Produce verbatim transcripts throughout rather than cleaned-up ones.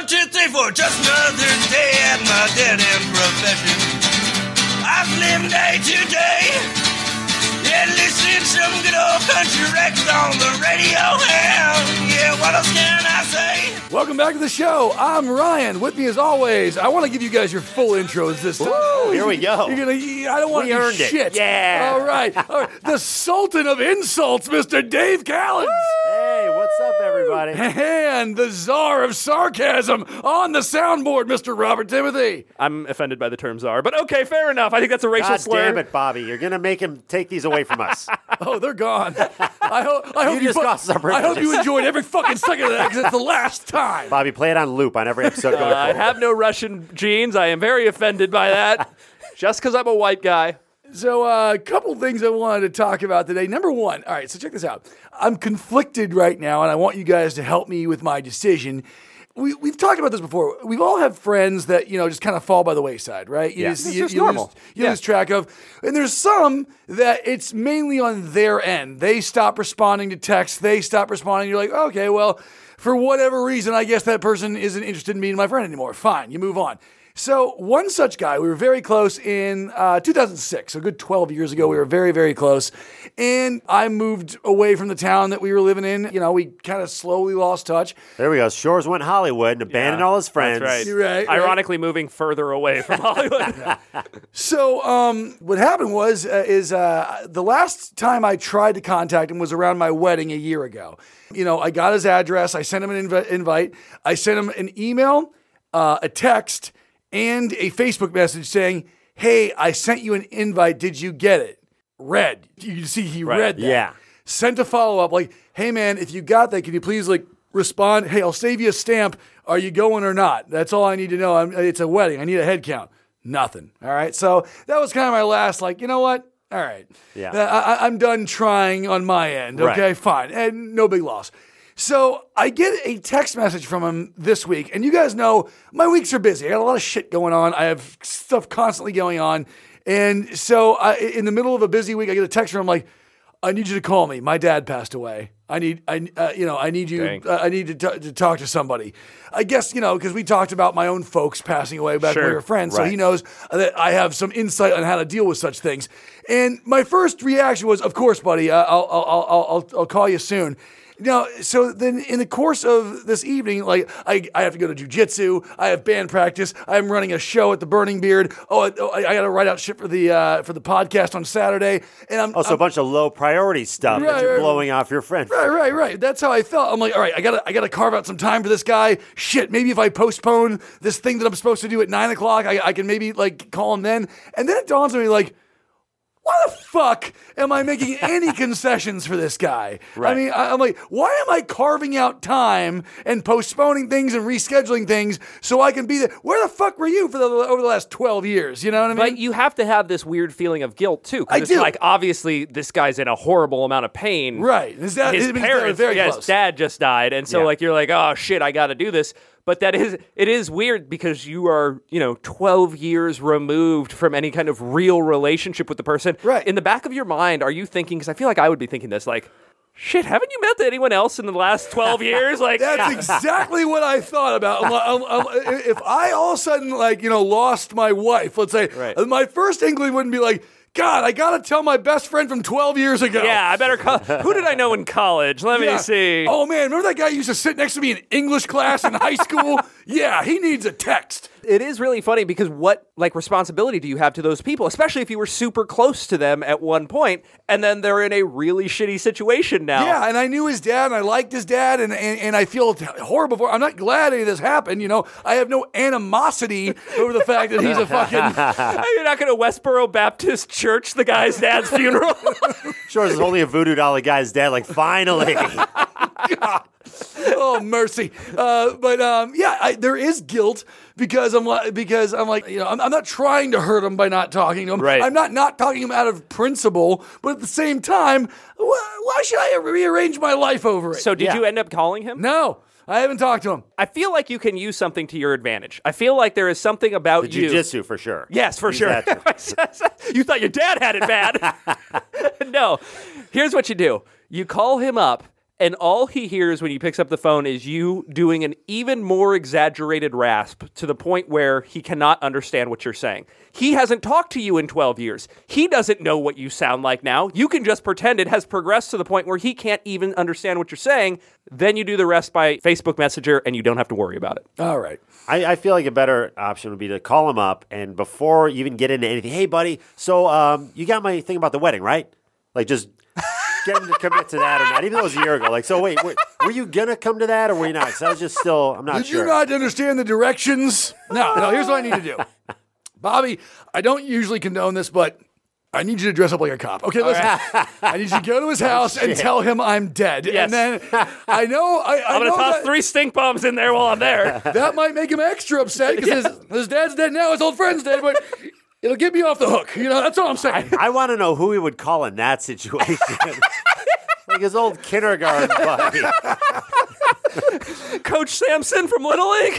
One, two, three, four. Just another day at my dead-end profession. I've lived day to day. Yeah, listen some good old country records on the radio. And yeah, what else can I say? Welcome back to the show. I'm Ryan. With me as always. I want to give you guys your full intros this time. Ooh, here we go. You're gonna. I don't want We to do earned it. shit. Yeah. All right. All right. The Sultan of Insults, Mister Dave Callens. Hey, what's up, everybody? And the Czar of Sarcasm on the soundboard, Mister Robert Timothy. I'm offended by the term czar, but okay, fair enough. I think that's a racial God slur. damn it, Bobby. You're going to make him take these away from us. Oh, they're gone. I hope. I hope You just fu- lost some I hope you privileges. enjoyed every fucking second of that because it's the last time. Bobby, play it on loop on every episode going Uh, I forward. have no Russian genes. I am very offended by that. Just because I'm a white guy. So uh, a couple things I wanted to talk about today. Number one, all right, so check this out. I'm conflicted right now, and I want you guys to help me with my decision. We, we've talked about this before. We've all had friends that, you know, just kind of fall by the wayside, right? You, Yeah. just- It's you, just you normal. Lose, you Yeah. lose track of. And there's some that it's mainly on their end. They stop responding to texts. They stop responding. You're like, okay, well, for whatever reason, I guess that person isn't interested in being my friend anymore. Fine, you move on. So one such guy, we were very close in uh, two thousand six, a good twelve years ago. We were very, very close. And I moved away from the town that we were living in. You know, we kind of slowly lost touch. There we go. Shores went Hollywood and abandoned Yeah, all his friends. That's right. You're right, right. Ironically, moving further away from Hollywood. So um, what happened was, uh, is uh, the last time I tried to contact him was around my wedding a year ago. You know, I got his address. I sent him an inv- invite. I sent him an email, uh, a text, and a Facebook message saying, hey, I sent you an invite. Did you get it? Read. You can see he Right. read that. Yeah. Sent a follow-up like, hey, man, if you got that, can you please, like, respond? Hey, I'll save you a stamp. Are you going or not? That's all I need to know. I'm, it's a wedding. I need a head count. Nothing. All right. So that was kind of my last, like, you know what? All right. Yeah. Uh, I, I'm done trying on my end. Right. Okay, fine. And no big loss. So I get a text message from him this week, and you guys know my weeks are busy. I got a lot of shit going on. I have stuff constantly going on. And so I, in the middle of a busy week, I get a text from him like, I need you to call me. My dad passed away. I need, I, uh, you know, I need you. Dang. Uh, I need to, t- to talk to somebody. I guess you know because we talked about my own folks passing away back when we Sure. were friends, so Right. he knows that I have some insight on how to deal with such things. And my first reaction was, "Of course, buddy. Uh, I'll, I'll, I'll, I'll, I'll call you soon." Now, so then in the course of this evening, like I, I have to go to jujitsu, I have band practice, I'm running a show at the Burning Beard. Oh, I, oh, I got to write out shit for the uh, for the podcast on Saturday, and I'm Also, I'm, a bunch of low priority stuff Right, that you're right, blowing off your friend. Right, right, right. That's how I felt. I'm like, all right, I gotta, I gotta carve out some time for this guy. Shit, maybe if I postpone this thing that I'm supposed to do at nine o'clock, I, I can maybe like call him then. And then it dawns on me like, why the fuck am I making any concessions for this guy? Right. I mean, I, I'm like, why am I carving out time and postponing things and rescheduling things so I can be there? Where the fuck were you for the over the last twelve years? You know what I mean? But you have to have this weird feeling of guilt, too. 'cause I it's do. like, obviously, this guy's in a horrible amount of pain. Right. His dad- his his dad was parents, very yeah, close. his dad just died. And so, Yeah. like, you're like, oh, shit, I got to do this. But that is, it is weird because you are, you know, twelve years removed from any kind of real relationship with the person. Right. In the back of your mind, are you thinking, because I feel like I would be thinking this, like, shit, haven't you met anyone else in the last twelve years? Like, That's exactly what I thought about. I'm like- I'm- I'm- if I all of a sudden, like, you know, lost my wife, let's say, Right. my first inkling wouldn't be like, God, I gotta tell my best friend from twelve years ago. yeah, I better call. Who did I know in college? Let Yeah. me see. Oh man, remember that guy who used to sit next to me in English class in high school? Yeah, he needs a text. It is really funny because what like responsibility do you have to those people, especially if you were super close to them at one point and then they're in a really shitty situation now. Yeah, and I knew his dad, and I liked his dad, and, and, and I feel horrible for. I'm not glad any of this happened. You know, I have no animosity over the fact that he's a fucking. You're not going to Westboro Baptist Church the guy's dad's funeral. Shores is only a voodoo doll guy's dad. Like, finally. God. Oh mercy! Uh, but um, yeah, I, there is guilt because I'm like because I'm like you know I'm, I'm not trying to hurt him by not talking to him. Right. I'm not not talking to him out of principle, but at the same time, wh- why should I rearrange my life over it? So did Yeah. you end up calling him? no, I haven't talked to him. I feel like you can use something to your advantage. I feel like there is something about The you. jujitsu for sure. Yes, for Use sure. that too. You thought your dad had it bad. No. Here's what you do. You call him up and all he hears when he picks up the phone is you doing an even more exaggerated rasp to the point where he cannot understand what you're saying. He hasn't talked to you in twelve years. He doesn't know what you sound like now. You can just pretend it has progressed to the point where he can't even understand what you're saying. Then you do the rest by Facebook Messenger, and you don't have to worry about it. All right. I, I feel like a better option would be to call him up, and before you even get into anything, hey, buddy, so um, you got my thing about the wedding, right? Like, just get him to commit to that or not, even though it was a year ago. Like, so wait, wait were you going to come to that or were you not? Because I was just still, I'm not Did sure. you not understand the directions? No, no, here's what I need to do. Bobby, I don't usually condone this, but I need you to dress up like a cop. Okay, listen. I need you to go to his house and tell him I'm dead. Yes. And then I know I, I I'm going know to toss that, three stink bombs in there while I'm there. that might make him extra upset because his, his dad's dead now, his old friend's dead, but it'll get me off the hook. You know, that's all I'm saying. I want to know who he would call in that situation. Like his old kindergarten buddy. Coach Sampson from Little League.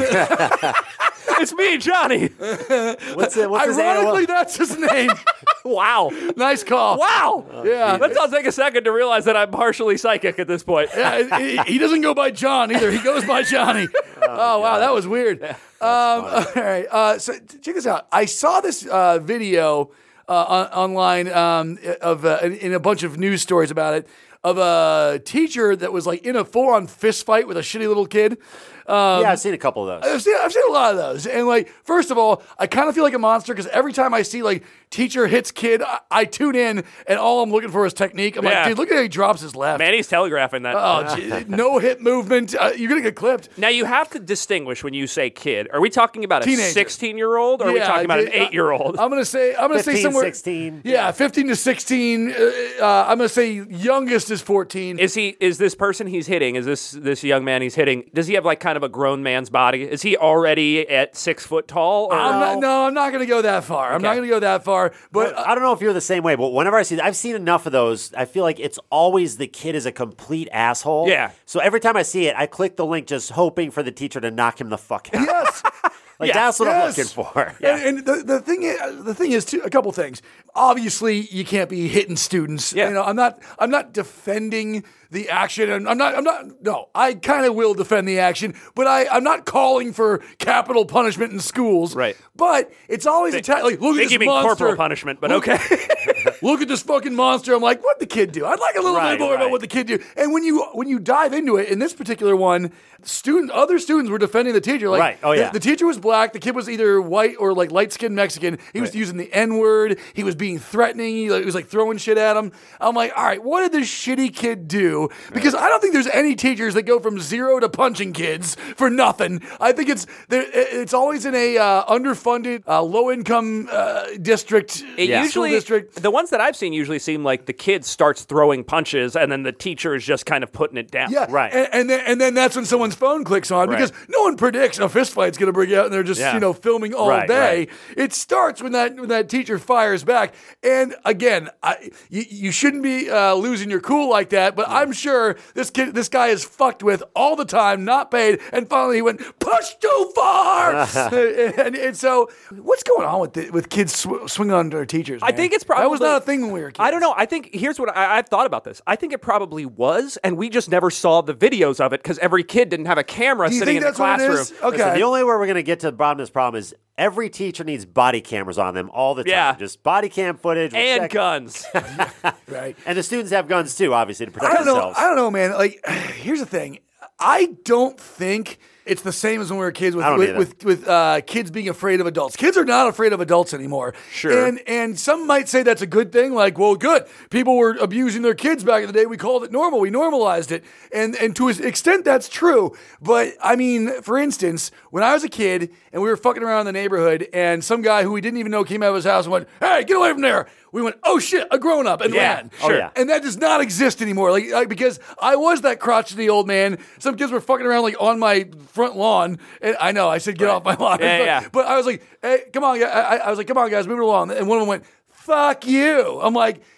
It's me, Johnny. What's it? What's his Ironically, A O L? that's his name. Wow. Nice call. Wow. Yeah. Let's all take a second to realize that I'm partially psychic at this point. Yeah, he, he doesn't go by John either. He goes by Johnny. Oh, wow, that was weird. Um, all right, uh, so check this out. I saw this uh, video uh, on, online um, of uh, in, in a bunch of news stories about it of a teacher that was like in a full-on fist fight with a shitty little kid. Um, Yeah, I've seen a couple of those. I've seen, I've seen a lot of those. And, like, first of all, I kind of feel like a monster because every time I see, like, teacher hits kid, I, I tune in and all I'm looking for is technique. I'm Yeah. like, dude, look at how he drops his left. Man, he's telegraphing that. Oh, gee, no hip movement. Uh, you're going to get clipped. Now, you have to distingush when you say kid. Are we talking about a Teenager. sixteen-year-old or are we Yeah, talking about an dude, eight-year-old? I'm going to say, I'm going to say fifteen, somewhere. sixteen. Yeah, fifteen to sixteen. Uh, uh, I'm going to say youngest is fourteen. Is he? Is this person he's hitting, is this this young man he's hitting, does he have like kind of a grown man's body? Is he already at six foot tall? Or? I'm not, no, I'm not going to go that far. I'm not Okay. going to go that far. But I don't know if you're the same way, but whenever I see, I've seen enough of those. I feel like it's always the kid is a complete asshole. Yeah. So every time I see it, I click the link just hoping for the teacher to knock him the fuck out. yes. Like Yes. that's what Yes. I'm looking for. And, and the, the thing is, the thing is too, a couple things. Obviously, you can't be hitting students. Yeah. You know, I'm not. I'm not defending the action. And I'm not. I'm not. No, I kind of will defend the action, but I. I'm not calling for capital punishment in schools. Right. But it's always a ta- like look I at think this you mean monster. corporal punishment, but Look- okay. Look at this fucking monster. I'm like, what the kid do? I'd like a little Right, bit more about right. what the kid do. And when you when you dive into it, in this particular one, student other students were defending the teacher. Like, Right. Oh, the- yeah. the, teacher was black. The kid was either white or like light skinned Mexican. He was using the N word. He was being threatening. He, like, he was like throwing shit at him. I'm like, all right, what did this shitty kid do? Because I don't think there's any teachers that go from zero to punching kids for nothing. I think it's there. It's always in a uh, underfunded, uh, low income uh, district. It Yeah. School usually, district. the ones that I've seen usually seem like the kid starts throwing punches and then the teacher is just kind of putting it down. Yeah, Right. And, and then and then that's when someone's phone clicks on Right. because no one predicts a fist fight's going to break out and they're just Yeah. you know filming all Right, day. right. It starts when that when that teacher fires back. And again, I, you, you shouldn't be uh, losing your cool like that. But I'm sure this kid, this guy is fucked with all the time, not paid. And finally, he went push too far. and, and so, what's going on with the, with kids sw- swinging on their teachers? I man? think it's probably that was not a thing when we were kids. I don't know. I think here's what I, I've thought about this. I think it probably was, and we just never saw the videos of it because every kid didn't have a camera Do you sitting think in the that's what it classroom. is? Okay. Listen, the only way we're going to get to the bottom of this problem is every teacher needs body cameras on them all the time. Yeah. Just body cam footage. we'll And check- guns. right. And the students have guns too, obviously, to protect I don't know. themselves. I don't know, man. Like, here's the thing. I don't think it's the same as when we were kids with I don't with either. with, with uh, kids being afraid of adults. Kids are not afraid of adults anymore. Sure. And and some might say that's a good thing. Like, well, good. People were abusing their kids back in the day. We called it normal. We normalized it. And and to an extent, that's true. But I mean, for instance, when I was a kid and we were fucking around in the neighborhood, and some guy who we didn't even know came out of his house and went, "Hey, get away from there." We went, "Oh shit, a grown up," and Yeah, ran. Oh, sure. yeah. And that does not exist anymore. Like, like because I was that crotchety old man. Some kids were fucking around like on my front lawn, and I know I said get off my lawn. Yeah, but, yeah. but I was like, hey, come on, guys. I, I was like, come on, guys, move it along. And one of them went, "Fuck you." I'm like,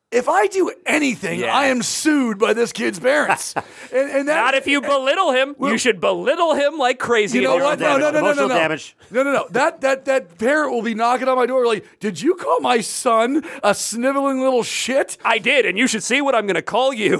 if I do anything, Yeah. I am sued by this kid's parents. and, and that, Not if you belittle him. You should belittle him like crazy. You know what? No, no, no, no, no, Emotional no. damage. No, no, no. That that that parent will be knocking on my door like, did you call my son a sniveling little shit? I did, and you should see what I'm going to call you.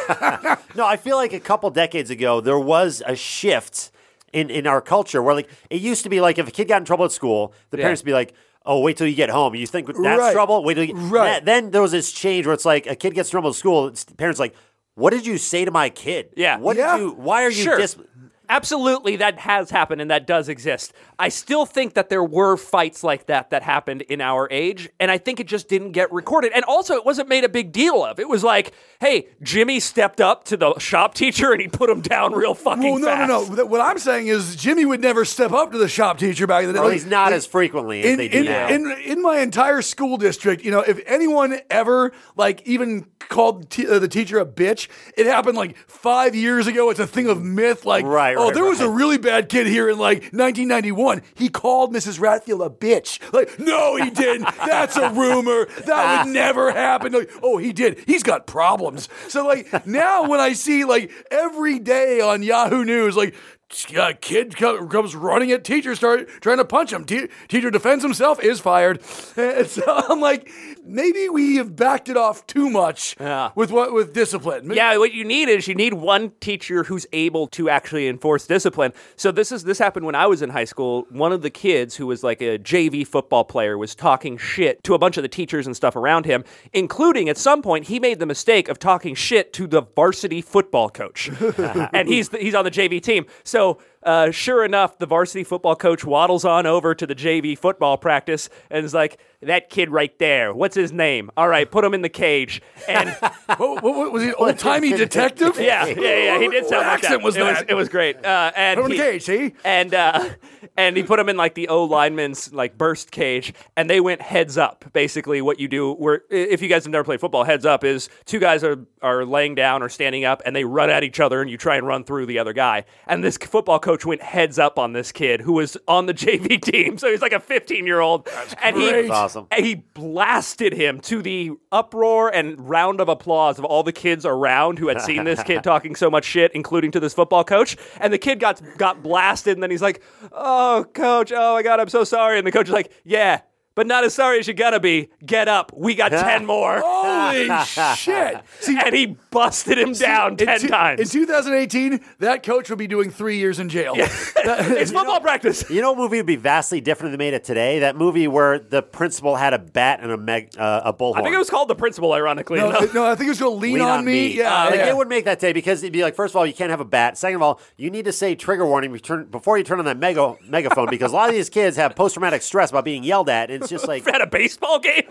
No, I feel like a couple decades ago there was a shift in, in our culture where like it used to be like if a kid got in trouble at school, the Yeah. parents would be like, "Oh, wait till you get home. You think that's Right. trouble? Wait till you." Right. That- then there was this change where it's like a kid gets in trouble at school. It's, the parents like, "What did you say to my kid? Yeah. What Yeah. did you? Why are you Sure. dis?" Absolutely, that has happened and that does exist. I still think that there were fights like that that happened in our age, and I think it just didn't get recorded. And also, it wasn't made a big deal of. It was like, hey, Jimmy stepped up to the shop teacher and he put him down real fucking Well, no, fast. no, no. What I'm saying is Jimmy would never step up to the shop teacher back in the day. Or at Like, least not as frequently as in, they do in, now. in, in my entire school district, you know, if anyone ever like even called t- uh, the teacher a bitch, it happened like five years ago. It's a thing of myth. Like, Right, oh, right, there was a right. really bad kid here in like nineteen ninety-one. He called Missus Ratfield a bitch. Like, no, he didn't. That's a rumor. That would never happen. Like, oh, he did. He's got problems. So like now when I see like every day on Yahoo News, like, a kid co- comes running at teacher, start trying to punch him. Te- teacher defends himself, is fired. And so I'm like, maybe we have backed it off too much Yeah. with what with discipline. Yeah, what you need is you need one teacher who's able to actually enforce discipline. So this is this happened when I was in high school. One of the kids who was like a J V football player was talking shit to a bunch of the teachers and stuff around him, including at some point he made the mistake of talking shit to the varsity football coach. And he's the, he's on the J V team. So uh, sure enough, the varsity football coach waddles on over to the J V football practice and is like, that kid right there, what's his name? All right, put him in the cage. And what, what, what was he? Old timey detective? yeah, yeah, yeah, he did What sound like accent that. was it Was, that? it was great. Uh, and Put him in he- the cage, see? And uh, and he put him in like the O lineman's like burst cage, and they went heads up. Basically, what you do, where if you guys have never played football, heads up is two guys are are laying down or standing up, and they run at each other, and you try and run through the other guy. And this football coach went heads up on this kid who was on the J V team, so he's like a fifteen year old, and he great. That's awesome. and he blasted him to the uproar and round of applause of all the kids around who had seen this kid talking so much shit, including to this football coach. And the kid got got blasted, and then he's like, "Oh, coach, oh my God, I'm so sorry." And the coach is like, "Yeah, but not as sorry as you gotta be. Get up. We got ten more." Holy shit. See, And he busted him down in ten two- times. In two thousand eighteen, that coach will be doing three years in jail. It's football practice. You know, what movie would be vastly different if they made it today. That movie where the principal had a bat and a meg, uh, a bullhorn. I think it was called The Principal, ironically No, enough. no, I think it was going to lean, Lean on, me. Yeah, like yeah. it would make that day because it'd be like, first of all, you can't have a bat. Second of all, you need to say trigger warning return, before you turn on that mega megaphone because a lot of these kids have post traumatic stress about being yelled at. And it's just like, At a baseball game.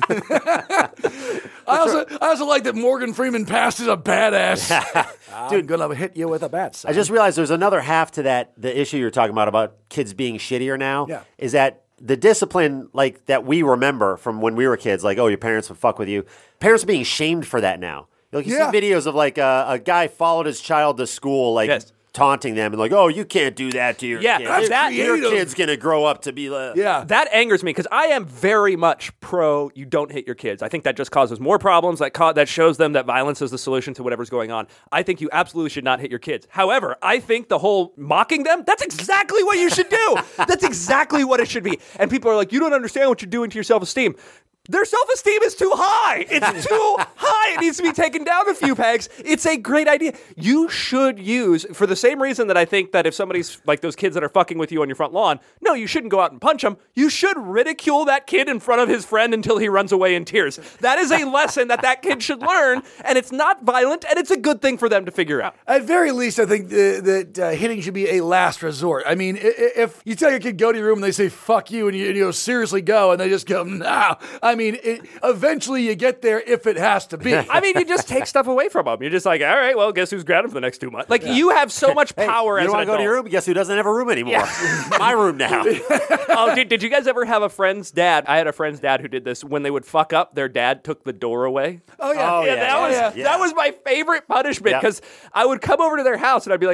I also, I also like that Morgan Freeman passed as a badass. Dude, I'm gonna hit you with a bat. Son. I just realized there's another half to that. The issue you're talking about about kids being shittier now Yeah. is that the discipline like that we remember from when we were kids, like oh your parents would fuck with you. Parents are being shamed for that now. Like you Yeah. see videos of like a, a guy followed his child to school, like Yes. taunting them and like oh you can't do that to your Yeah, kid. that's Your- your creative. kid's gonna grow up to be like yeah. That angers me because I am very much pro you don't hit your kids. I think that just causes more problems. That ca- that shows them that violence is the solution to whatever's going on. I think you absolutely should not hit your kids. However, I think the whole mocking them, that's exactly what you should do. That's exactly what it should be. And people are like, you don't understand what you're doing to your self-esteem. Their self-esteem is too high. It's too high. It needs to be taken down a few pegs. It's a great idea. You should use, for the same reason that I think that if somebody's like those kids that are fucking with you on your front lawn, no, you shouldn't go out and punch them. You should ridicule that kid in front of his friend until he runs away in tears. That is a lesson that that kid should learn, and it's not violent, and it's a good thing for them to figure out. At very least, I think uh, that uh, hitting should be a last resort. I mean, i- i- if you tell your kid go to your room and they say "fuck you" and you, and you go seriously go, and they just go nah. I mean, it, eventually you get there if it has to be. I mean, you just take stuff away from them. You're just like, all right, well, guess who's grounded for the next two months? Like, you have so much Hey, power you as don't an want to go to your adult. room? Guess who doesn't have a room anymore? My room now. Oh, did, did you guys ever have a friend's dad? I had a friend's dad who did this. When they would fuck up, their dad took the door away. Oh yeah. Oh, Yeah, yeah, that was yeah, yeah. that was my favorite punishment Yeah. because I would come over to their house and I'd be like,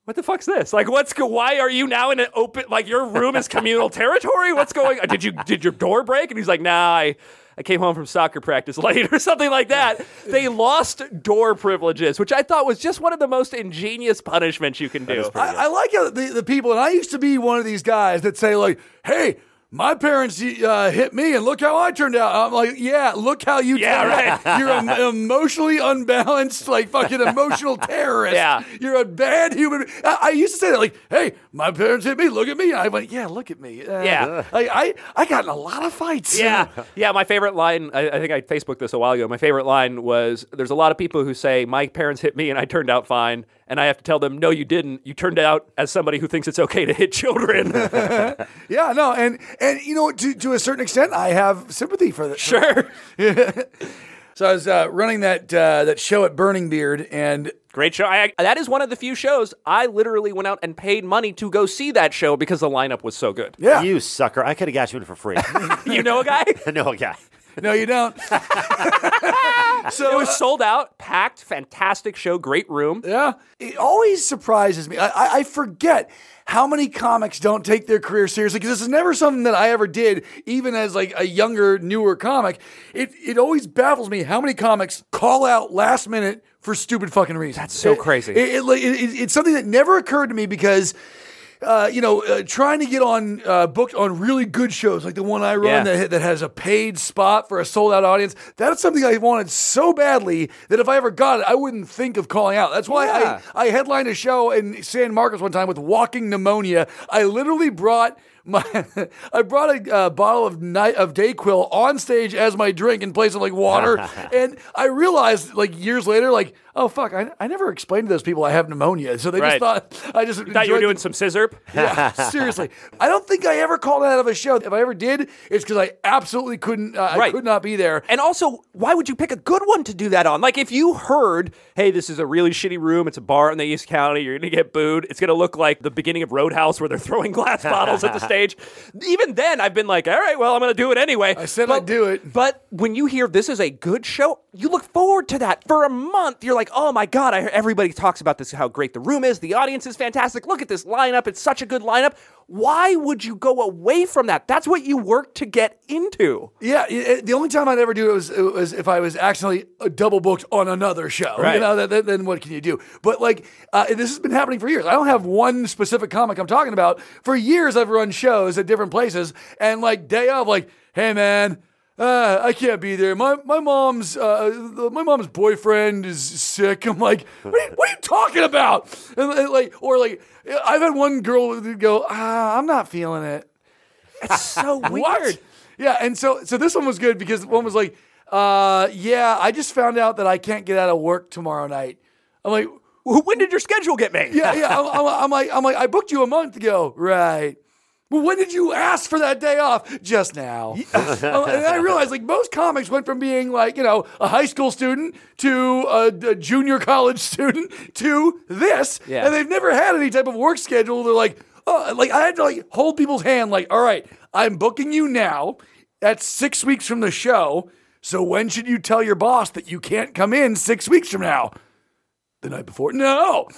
what the fuck's this? Like, what's go- why are you now in an open, like your room is communal territory? What's going on? Did you, did your door break? And he's like, nah, I, I came home from soccer practice late or something like that. They lost door privileges, which I thought was just one of the most ingenious punishments you can do. I, I like how the, the people, and I used to be one of these guys that say like, hey, my parents uh, hit me, and look how I turned out. I'm like, yeah, look how you Yeah, turned right. out. You're an emotionally unbalanced, like fucking emotional terrorist. Yeah. You're a bad human. I, I used to say that, like, hey, my parents hit me, look at me. I went, yeah, look at me. Uh, Yeah. Like, I, I got in a lot of fights. Yeah, yeah. My favorite line, I, I think I Facebooked this a while ago. My favorite line was, there's a lot of people who say, my parents hit me and I turned out fine. And I have to tell them, no, you didn't. You turned out as somebody who thinks it's okay to hit children. Yeah, no, and, and you know, to, to a certain extent, I have sympathy for that. Sure. So I was uh, running that uh, that show at Burning Beard, and Great show. I, that is one of the few shows I literally went out and paid money to go see that show because the lineup was so good. yeah, You sucker. I could have got you in for free. You know a guy? I know a guy. no, you don't. So It was sold out, packed, fantastic show, great room. yeah, it always surprises me. I, I, I forget how many comics don't take their career seriously, because this is never something that I ever did, even as like a younger, newer comic. It it always baffles me how many comics call out last minute for stupid fucking reasons. That's so It- crazy. It, it, like, it, it- it's something that never occurred to me because. Uh, you know, uh, trying to get on uh, booked on really good shows like the one I run Yeah. that that has a paid spot for a sold out audience. That's something I wanted so badly that if I ever got it, I wouldn't think of calling out. That's why Yeah. I, I headlined a show in San Marcos one time with walking pneumonia. I literally brought my I brought a uh, bottle of night of Dayquil on stage as my drink in place of like water, and I realized like years later, like, oh fuck, I, I never explained to those people I have pneumonia, so they Right. just thought I just Thought you were enjoyed doing the- some scissor? yeah, seriously. I don't think I ever called out of a show. If I ever did, it's because I absolutely couldn't. Uh, I Right. could not be there. And also, why would you pick a good one to do that on? Like, if you heard, hey, this is a really shitty room, it's a bar in the East County, you're going to get booed, it's going to look like the beginning of Roadhouse where they're throwing glass bottles at the stage. Even then, I've been like, all right, well, I'm going to do it anyway. I said but, I'd do it. But when you hear this is a good show, you look forward to that for a month. You're like, oh my God, I, everybody talks about this, how great the room is. The audience is fantastic. Look at this lineup. It's such a good lineup. Why would you go away from that? That's what you work to get into. Yeah, it, the only time I'd ever do it was, it was if I was accidentally uh, double booked on another show. You Right. know, that, that, then what can you do? But like, uh, this has been happening for years. I don't have one specific comic I'm talking about. For years, I've run shows at different places, and like day of, like, hey man, uh, I can't be there. My my mom's uh, my mom's boyfriend is sick. I'm like, what are you, what are you talking about? And, and, like, or like, I've had one girl go, ah, I'm not feeling it. It's so weird. What? Yeah, and so so this one was good because one was like, uh, yeah, I just found out that I can't get out of work tomorrow night. I'm like, When did your schedule get made? yeah, yeah. I'm, I'm, I'm like, I'm like, I booked you a month ago, right? Well, when did you ask for that day off? Just now. and I realized, like, most comics went from being like, you know, a high school student to a, a junior college student to this, Yeah. and they've never had any type of work schedule. They're like, oh, like I had to like hold people's hand, like, all right, I'm booking you now. That's six weeks from the show. So when should you tell your boss that you can't come in six weeks from now? The night before? No.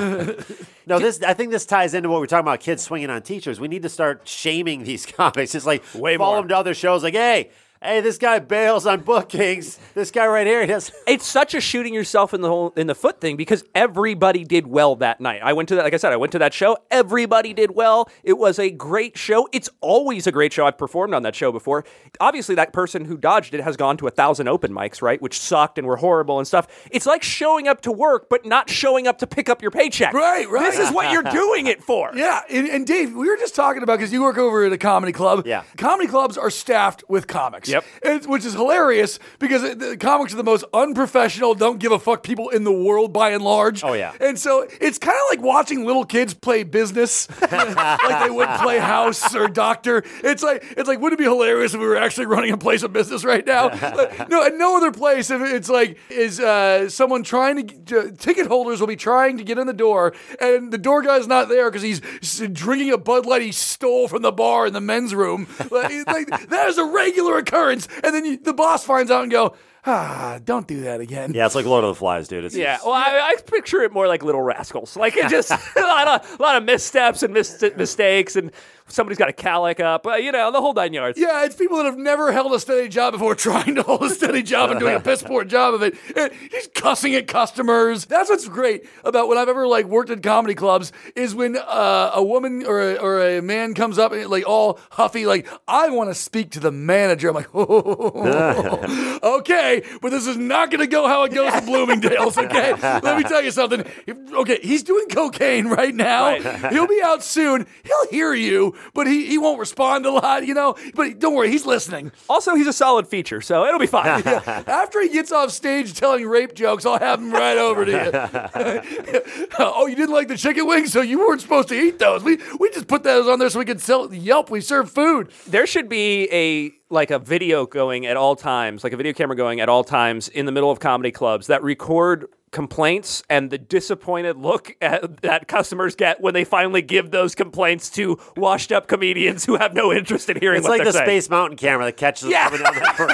No, this. I think this ties into what we're talking about. Kids swinging on teachers. We need to start shaming these comics. It's like Way follow more. them to other shows. Like, hey, hey, this guy bails on bookings. This guy right here, he does. It's such a shooting yourself in the whole in the foot thing because everybody did well that night. I went to that, like I said, I went to that show. Everybody did well. It was a great show. It's always a great show. I've performed on that show before. Obviously, that person who dodged it has gone to a thousand open mics, right? Which sucked and were horrible and stuff. It's like showing up to work, but not showing up to pick up your paycheck. Right, right. This is what you're doing it for. Yeah, and, and Dave, we were just talking about, because you work over at a comedy club. Yeah. Comedy clubs are staffed with comics. Yep. And it's- which is hilarious because it- the comics are the most unprofessional, don't give a fuck people in the world by and large. Oh, yeah. And so it's kind of like watching little kids play business, like they would play house or doctor. It's like, it's like, wouldn't it be hilarious if we were actually running a place of business right now? Like, no, at no other place, if it's like, is uh, someone trying to, uh, ticket holders will be trying to get in the door, and the door guy's not there because he's s- drinking a Bud Light he stole from the bar in the men's room. Like, like, that is a regular occurrence. And then you, the boss finds out and go, ah, don't do that again. Yeah, it's like Lord of the Flies, dude. It's, Yeah, well, I, I picture it more like Little Rascals. Like it just a lot of a lot of missteps and mis- mistakes, and somebody's got a calic up. Uh, you know, the whole nine yards. Yeah, it's people that have never held a steady job before trying to hold a steady job and doing a piss poor job of it. And he's cussing at customers. That's what's great about when I've ever like worked at comedy clubs is when uh, a woman or a, or a man comes up and like all huffy, like, I want to speak to the manager. I'm like, oh, okay, but this is not going to go how it goes at Bloomingdale's, okay? Let me tell you something. If, okay, he's doing cocaine right now. Right. He'll be out soon. He'll hear you, but he, he won't respond a lot, you know? But don't worry, he's listening. Also, he's a solid feature, so it'll be fine. Yeah. After he gets off stage telling rape jokes, I'll have him right over to you. Oh, you didn't like the chicken wings? So you weren't supposed to eat those. We we just put those on there so we could sell Yelp. We serve food. There should be a like a video going at all times, like a video camera going at all times in the middle of comedy clubs that record complaints and the disappointed look at, that customers get when they finally give those complaints to washed up comedians who have no interest in hearing It's what like they're the saying. Space Mountain camera that catches Yeah. them coming down that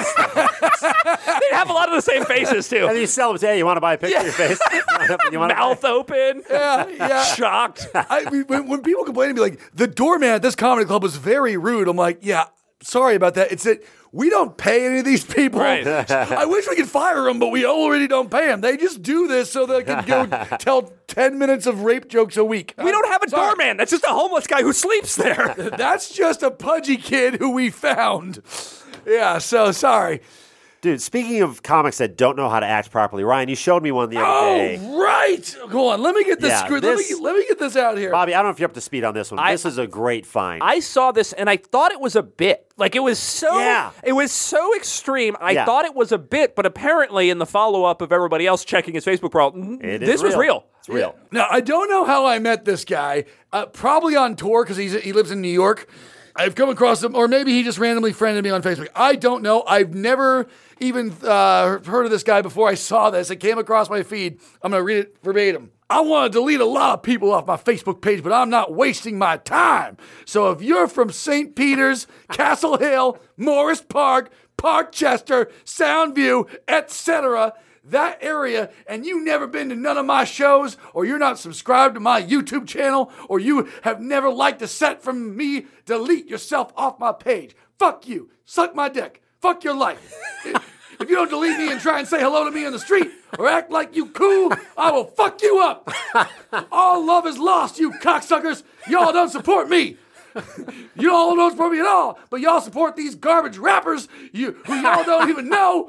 first. They have a lot of the same faces too. And then you sell them, say, hey, you want to buy a picture of your face? You wanna Mouth open, Yeah, yeah. shocked. I, when, when people complain to me like, the doorman at this comedy club was very rude, I'm like, yeah, sorry about that. It's that we don't pay any of these people. Right. I wish we could fire them, but we already don't pay them. They just do this so they can go tell ten minutes of rape jokes a week. We don't have a Sorry. doorman. That's just a homeless guy who sleeps there. That's just a pudgy kid who we found. Yeah, so sorry. Dude, speaking of comics that don't know how to act properly, Ryan, you showed me one the other Oh, day. right. Go on. Let me get this. Yeah, screw- this- let me let me get this out here. Bobby, I don't know if you're up to speed on this one. I- this is a great find. I saw this and I thought it was a bit. Like it was so Yeah. it was so extreme. I Yeah. thought it was a bit, but apparently in the follow-up of everybody else checking his Facebook profile, It this is was real. It's real. Now, I don't know how I met this guy. Uh, probably on tour because he's he lives in New York. I've come across him, or maybe he just randomly friended me on Facebook. I don't know. I've never even uh, heard of this guy before I saw this. It came across my feed. I'm going to read it verbatim. I want to delete a lot of people off my Facebook page, but I'm not wasting my time. So if you're from Saint Peter's, Castle Hill, Morris Park, Parkchester, Soundview, et cetera, that area, and you've never been to none of my shows, or you're not subscribed to my YouTube channel, or you have never liked a set from me, delete yourself off my page. Fuck you. Suck my dick. Fuck your life. If you don't delete me and try and say hello to me in the street, or act like you cool, I will fuck you up. All love is lost, you cocksuckers. Y'all don't support me. You all don't support me at all, but y'all support these garbage rappers you, who y'all don't even know.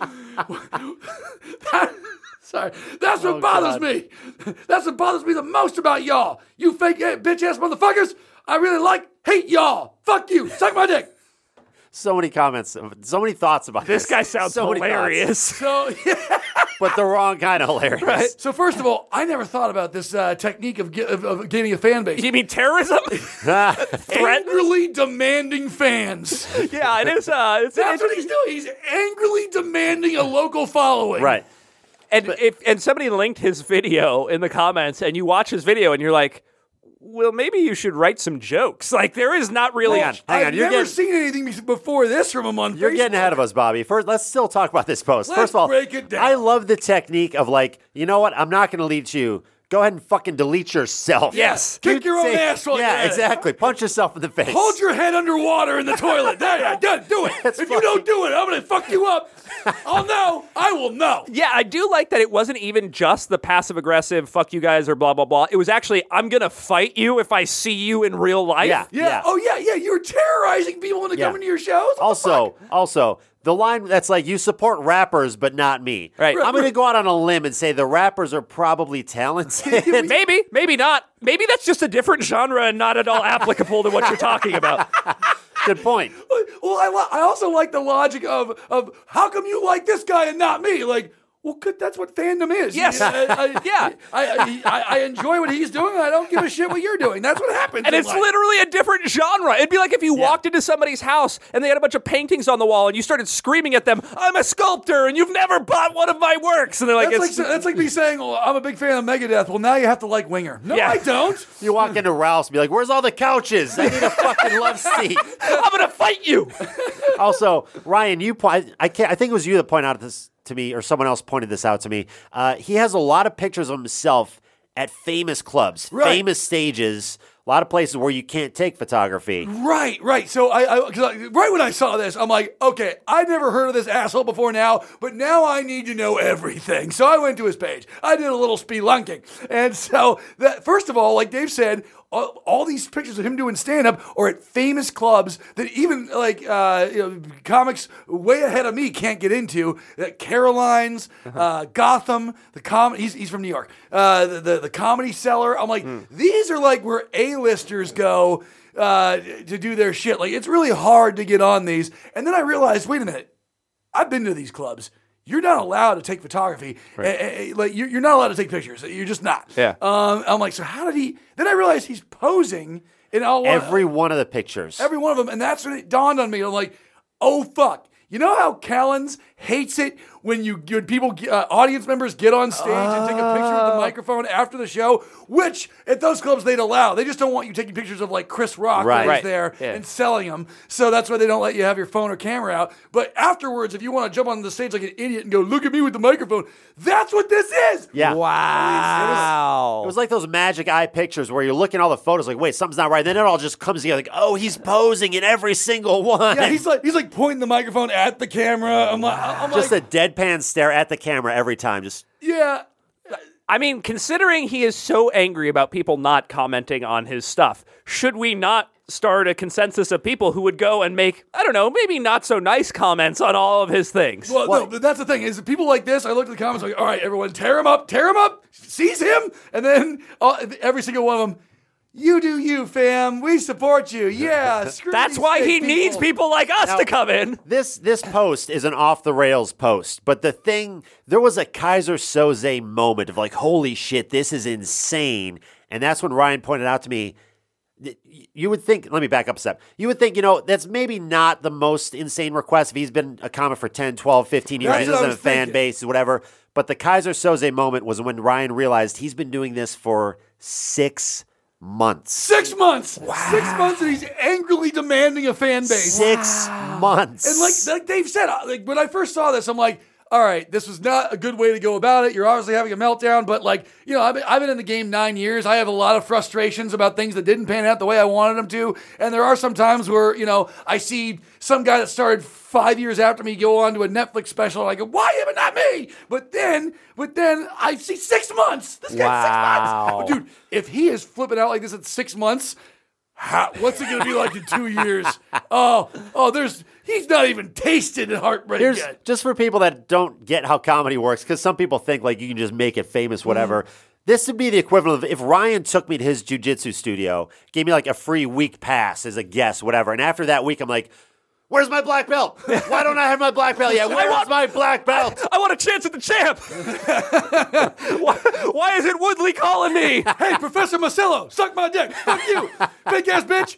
That, sorry, that's what Oh, bothers God. me. That's what bothers me the most about y'all. You fake eh, bitch ass motherfuckers. I really like, hate y'all. Fuck you. Suck my dick. So many comments, so many thoughts about this. This guy sounds so many hilarious. So, yeah. but the wrong kind of hilarious. So first of all, I never thought about this uh, technique of, ge- of, of gaining a fan base. You mean terrorism? Threat? Angrily demanding fans. Yeah, it is. Uh, it's, That's it's- what he's doing. He's angrily demanding a local following. Right. And if and somebody linked his video in the comments, and you watch his video, and you're like, well, maybe you should write some jokes. Like there is not really. Hang on, hang I've on. You're never getting, seen anything be- before this from him on you're Facebook. getting ahead of us, Bobby. First, let's still talk about this post. Let's First of all, break it down. I love the technique of like, you know what? I'm not going to delete you. Go ahead and fucking delete yourself. Yes. Kick your own Say- ass while Yeah, you're at it. exactly. Punch yourself in the face. Hold your head underwater in the toilet. There, yeah, do it. Do it. If you fucking- don't do it, I'm going to fuck you up. I'll know. I will know. Yeah, I do like that it wasn't even just the passive aggressive "fuck you guys" or blah blah blah. It was actually, I'm gonna fight you if I see you in real life. Yeah. Yeah. Oh, yeah, yeah. You're terrorizing people into Yeah. coming to your shows. What the Also, fuck? also, the line that's like, you support rappers, but not me. Right. I'm going to go out on a limb and say the rappers are probably talented. Maybe, maybe not. Maybe that's just a different genre and not at all applicable to what you're talking about. Good point. Well, I, li- I also like the logic of of how come you like this guy and not me? Like, well, good, that's what fandom is. Yes. I, I, Yeah. I, I, I, I enjoy what he's doing. I don't give a shit what you're doing. That's what happens. And in it's life. literally a different genre. It'd be like if you walked into somebody's house and they had a bunch of paintings on the wall and you started screaming at them, I'm a sculptor and you've never bought one of my works. And they're like, That's like, it's, that's like me saying, well, I'm a big fan of Megadeth. Well, now you have to like Winger. No, Yeah. I don't. You walk into Ralph's and be like, where's all the couches? I need a fucking love seat. I'm going to fight you. Also, Ryan, you po- I, I can't I think it was you that pointed out this to me, or someone else pointed this out to me. Uh, he has a lot of pictures of himself at famous clubs, Right. famous stages, a lot of places where you can't take photography. Right, right. So I, I, 'cause I, right when I saw this, I'm like, okay, I never heard of this asshole before now, but now I need to know everything. So I went to his page. I did a little spelunking, and so that first of all, like Dave said, all, all these pictures of him doing stand-up are at famous clubs that even like uh, you know, comics way ahead of me can't get into. Uh, Caroline's, uh, Gotham, the com. He's he's from New York. Uh, the, the the Comedy Cellar. I'm like, these are like where A-listers go uh, to do their shit. Like, it's really hard to get on these. And then I realized, wait a minute, I've been to these clubs. You're not allowed to take photography. Right. Eh, eh, like, you're, you're not allowed to take pictures. You're just not. Yeah. Um, I'm like, so how did he? Then I realized he's posing in all Every one of the pictures. every one of them, and that's when it dawned on me. I'm like, oh fuck. You know how Callens hates it when you when people uh, audience members get on stage and take a picture with the microphone after the show, which at those clubs they'd allow. They just don't want you taking pictures of like Chris Rock Right. when he's Right. there Yeah. and selling them. So that's why they don't let you have your phone or camera out. But afterwards, if you want to jump on the stage like an idiot and go, look at me with the microphone, that's what this is. Yeah. Wow. It was like those magic eye pictures where you're looking at all the photos, like, wait, something's not right. Then it all just comes together, like, oh, he's posing in every single one. Yeah, he's like he's like pointing the microphone at the camera. I'm like, I'm just like, a deadpan stare at the camera every time. Just yeah. I mean, considering he is so angry about people not commenting on his stuff, should we not start a consensus of people who would go and make, I don't know, maybe not so nice comments on all of his things? Well, no, but that's the thing is people like this. I looked at the comments like, all right, everyone, tear him up, tear him up, seize him, and then uh, every single one of them. You do you, fam. We support you. Yeah. Screw That's these why fake he needs people like us Now- to come in. this this post is an off the rails post, but the thing, there was a Kaiser Soze moment of like, holy shit, this is insane, and that's when Ryan pointed out to me. that y- You would think, let me back up a step. You would think, you know, that's maybe not the most insane request if he's been a comic for ten, twelve, fifteen years. That's He what I doesn't have was a fan thinking. base, whatever. But the Kaiser Soze moment was when Ryan realized he's been doing this for six months. Six months. Six months, and he's angrily demanding a fan base. Six months. And like like Dave said, I- like when I first saw this, I'm like, all right, this was not a good way to go about it. You're obviously having a meltdown, but like, you know, I've been, I've been in the game nine years. I have a lot of frustrations about things that didn't pan out the way I wanted them to. And there are some times where, you know, I see some guy that started five years after me go on to a Netflix special, and I go, why him and not me? But then, but then I see six months. This guy's Wow. six months. Dude, if he is flipping out like this at six months, how, what's it going to be like in two years? Oh, oh, there's he's not even tasted heartbreak Here's yet. just for people that don't get how comedy works, because some people think like you can just make it famous, whatever. Mm-hmm. This would be the equivalent of if Ryan took me to his jujitsu studio, gave me like a free week pass as a guest, whatever. And after that week, I'm like, where's my black belt? Why don't I have my black belt yet? Where's want- my black belt? I want a chance at the champ. why, why isn't Woodley calling me? Hey, Professor Marcello, suck my dick. Fuck you, big ass bitch.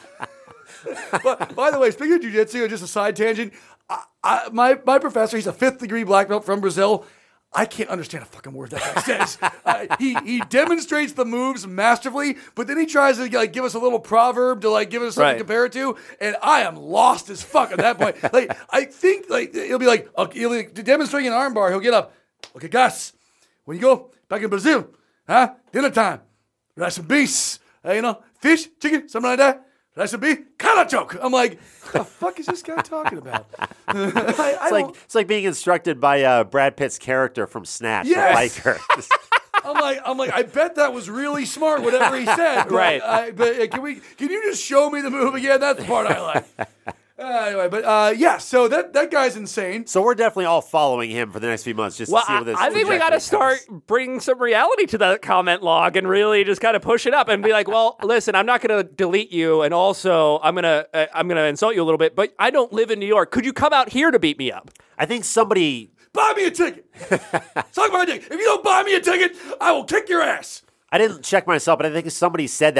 But by the way, speaking of jujitsu, just a side tangent. I, I, my my professor, he's a fifth degree black belt from Brazil. I can't understand a fucking word that guy says. uh, he he demonstrates the moves masterfully, but then he tries to like give us a little proverb to like give us something Right. to compare it to, and I am lost as fuck at that point. Like I think like he'll be like, okay, he'll be demonstrating an armbar. He'll get up. Okay, guys, when you go back in Brazil, huh? Dinner time. Rice and beef. Uh, you know, fish, chicken, something like that. Rice and beef, kind joke. I'm like, what the fuck is this guy talking about? I, I It's like don't- it's like being instructed by uh, Brad Pitt's character from Snatch, Yes. the biker. I'm like, I'm like, I bet that was really smart, whatever he said. But Right. I, but uh, can we? Can you just show me the move again? That's the part I like. Uh, anyway, but uh, yeah. So that that guy's insane. So we're definitely all following him for the next few months just Well, to see I, where this I think we got to trajectory start comes. bringing some reality to that comment log and really just kind of push it up and be like, well, listen, I'm not going to delete you, and also I'm gonna uh, I'm gonna insult you a little bit, but I don't live in New York. Could you come out here to beat me up? I think somebody Buy me a ticket. Suck my dick. If you don't buy me a ticket, I will kick your ass. I didn't check myself, but I think somebody said that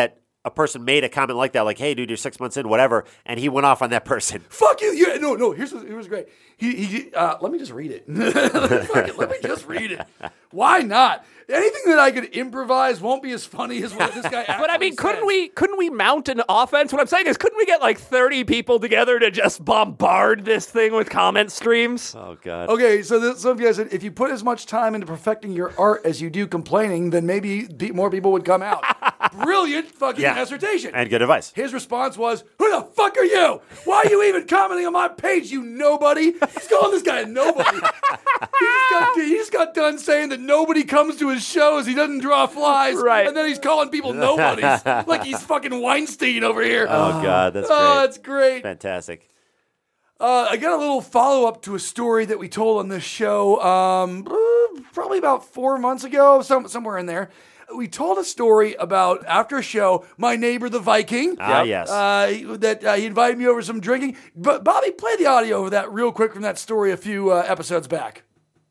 a person made a comment like that, like, hey, dude, you're six months in, whatever, and he went off on that person. Fuck you. Yeah, no, no, here's what, it was great. He, he uh, let me just read it. Fuck it, let me just read it. Why not? Anything that I could improvise won't be as funny as what this guy actually But I mean, couldn't says. we couldn't we mount an offense? What I'm saying is, couldn't we get like thirty people together to just bombard this thing with comment streams? Oh, God. Okay, so this, some of you guys said, if you put as much time into perfecting your art as you do complaining, then maybe pe- more people would come out. Brilliant fucking Yeah. assertion. And good advice. His response was, who the fuck are you? Why are you even commenting on my page, you nobody? He's calling this guy a nobody. he, just got, he just got done saying that nobody comes to his shows. He doesn't draw flies. Right. And then he's calling people nobodies. Like he's fucking Weinstein over here. Oh, God, that's Oh, great. that's great. Fantastic. Uh, I got a little follow-up to a story that we told on this show um, uh, probably about four months ago, some, somewhere in there. We told a story about, after a show, my neighbor, the Viking. Ah, yes. Uh, that uh, he invited me over for some drinking. But Bobby, play the audio of that real quick from that story a few uh, episodes back.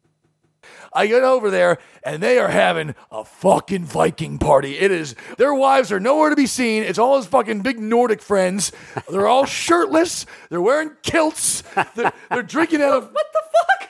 I get over there, and they are having a fucking Viking party. It is, their wives are nowhere to be seen. It's all his fucking big Nordic friends. They're all shirtless. They're wearing kilts. They're, they're drinking out of... What the fuck?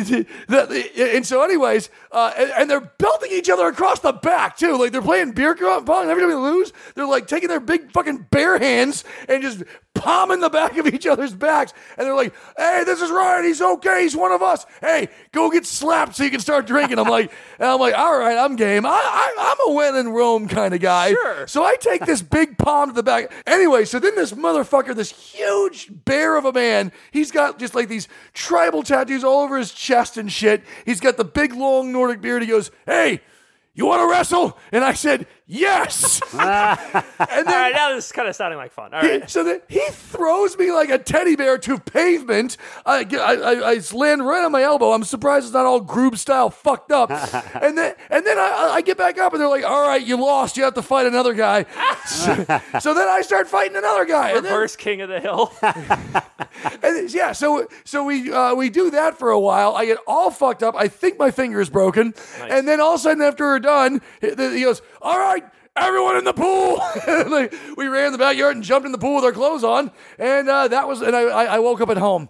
And so anyways, uh, and, and they're belting each other across the back, too. Like, they're playing beer pong, and every time they lose, they're, like, taking their big fucking bare hands and just palming the back of each other's backs. And they're like, hey, this is Ryan. He's okay. He's one of us. Hey, go get slapped so you can start drinking. I'm like, and I'm like, all right, I'm game. I, I, I'm a when in Rome kind of guy. Sure. So I take this big palm to the back. Anyway, so then this motherfucker, this huge bear of a man, he's got just like these tribal tattoos all over his chest and shit. He's got the big, long Nordic beard. He goes, hey, you want to wrestle? And I said, yes. And All then, right, now this is kind of sounding like fun. All he, right. so then he throws me like a teddy bear to pavement. I, get- I, I, I land right on my elbow. I'm surprised it's not all Groob style fucked up. and then and then I, I get back up and they're like, all right, you lost. You have to fight another guy. so, so then I start fighting another guy. And then- Reverse King of the Hill. and yeah, so so we uh, we do that for a while. I get all fucked up. I think my finger is broken. And then all of a sudden, after we're done, he he goes, all right, everyone in the pool. Like, we ran in the backyard and jumped in the pool with our clothes on. And uh, that was, and I, I I woke up at home.